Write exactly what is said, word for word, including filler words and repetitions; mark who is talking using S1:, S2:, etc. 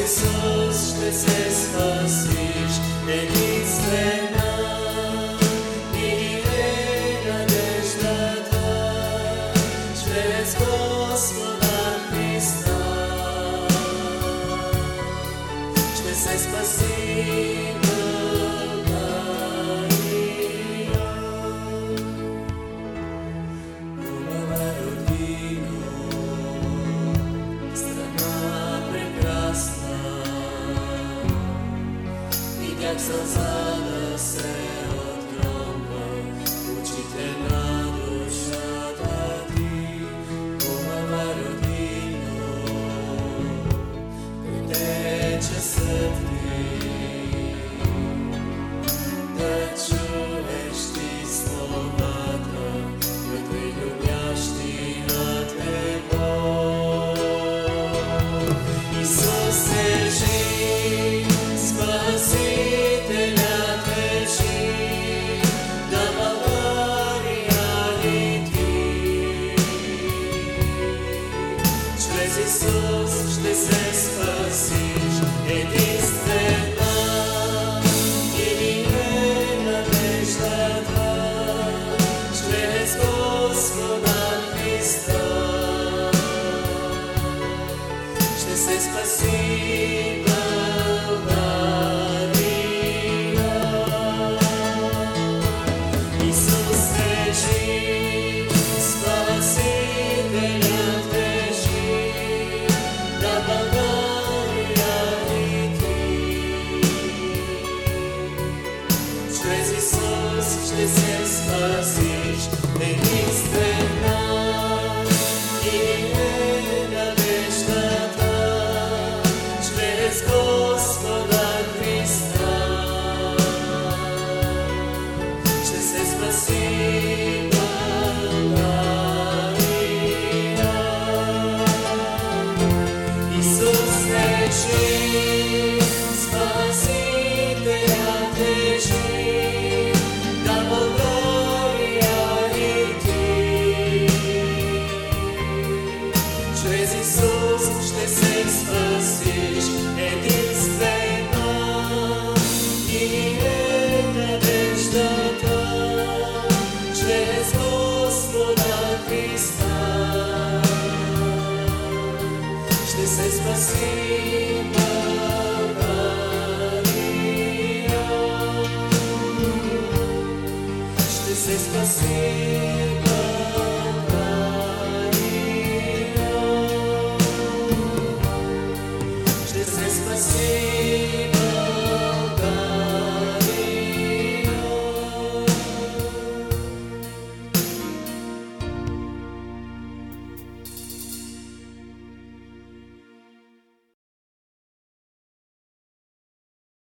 S1: Исус ще се спасиш, единствена ни е надеждата, чрез Господа Христа ще се спаси България. Хубава родина, страна прекрасна, видях сълза да се отгромва очите на душата ти. Хубава родина, притече съд ти, да чуеш ти словата, мъдри любящи на Него. Исус е жив, Спасителят е жив, да България ни ти. Чрез Исус ще се спасиш, единствена ни е надеждата, чрез Господа Христа ще се спаси България. Исус е жив, Спасителят е жив, да България ни ти. Чрез Исус ще се спасиш, единствена ни е надеждата, чрез Господа Христа ще се спаси България. Исус е жив, Спасителят е жив, да България ни ти. Чрез Исус ще се спасиш, единствена ни е надеждата, чрез Господа Христа ще се спаси България. Ще се спаси България. Ще се спаси